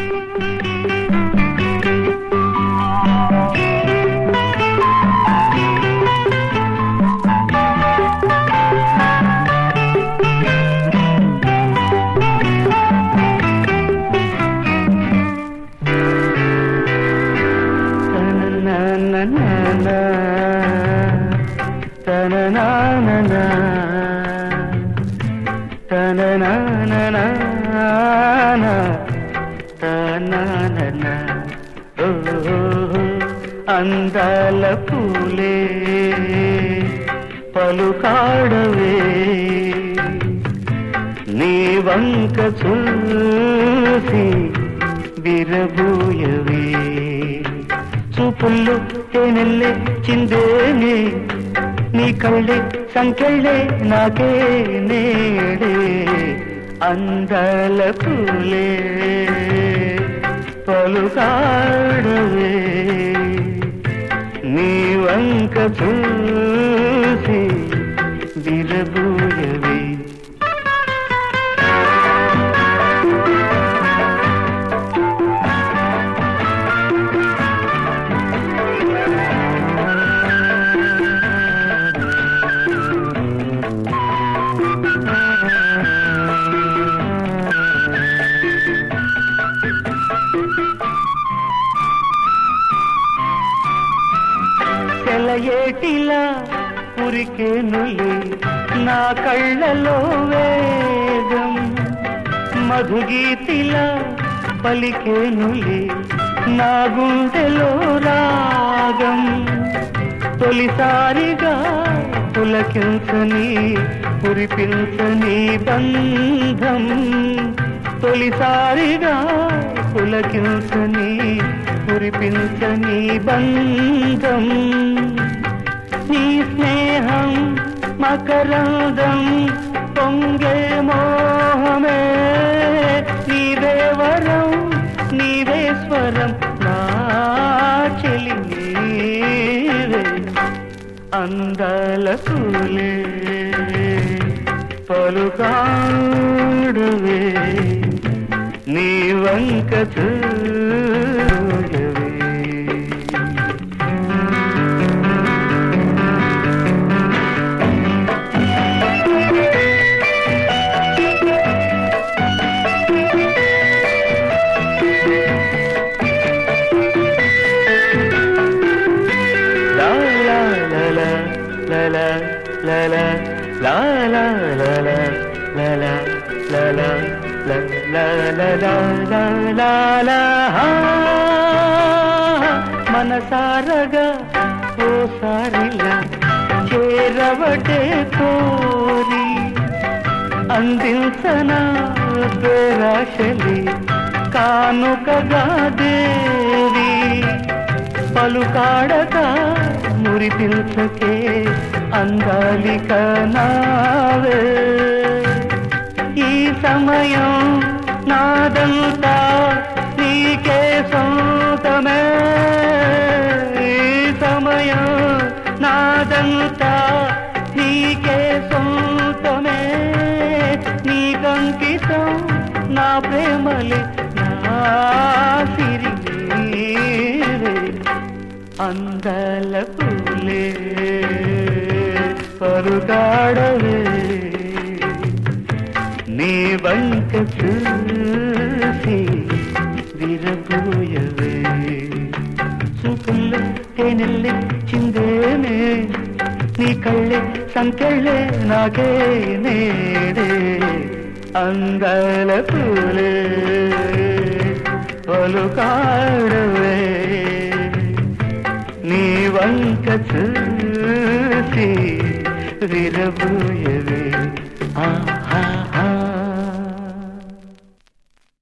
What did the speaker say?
అందాల పూలే పలుకాడవే నీ వంక చూసి విరబూయవే చూపుల్లో తేనెల్లే చిందేనే నీ కళ్ళే సంకెళ్ళే నాకే నేడే అందాల పూలే పలుకాడవే నీ వంక చూసి విరబూయవే ఏటిలా ఉరికేనులే నా కళ్ళలో వేగం మధుగీతిలా పలికేనులే నా గుండెలో రాగం తొలిసారిగా పులకించని కురిపించని బంధం తొలిసారిగా పులకించని కురిపించని బంధం నీ స్నేహం మకరందం పొంగే మోహమే నీవే వరం నీవే స్వరం నా చెలి నీవే అందాల పూలే పలుకాడవే నీ వంక చూడవే la la la la la la la la la la la la la la la la la la మనసారగా ఓసారిలా చేరవటే కోరి అందించనా పేరాశలి కానుకగా దేవి పలుకాడక మురిపించకే అందాలిక నావే ఈ సమయం నాదంతా నీకే సొంతమే ఈ సమయం నాదంతా నీకే సొంతమే నీకంకితం నా ప్రేమలే నా సిరి అందాల పూలే పరుగాడవే నీ వంక చూసి విరబూయవే చూపుల్లో తేనెల్లే చిందేనే నీ కళ్ళే సంకెళ్ళే నాకే నేడే అందాల పూలే పలుకాడవే నీ వంక చూసి విరబూయవే